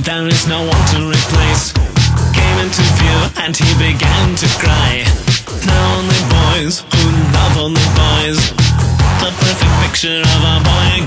there is no one to replace. Came into view and he began to cry. Now only boys who love only boys. The perfect picture of a boy